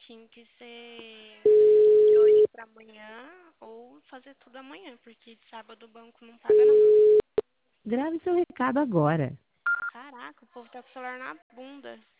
tinha que ser de hoje pra amanhã ou fazer tudo amanhã, porque de sábado o banco não paga não. Grave seu recado agora. Caraca, o povo tá com o celular na bunda.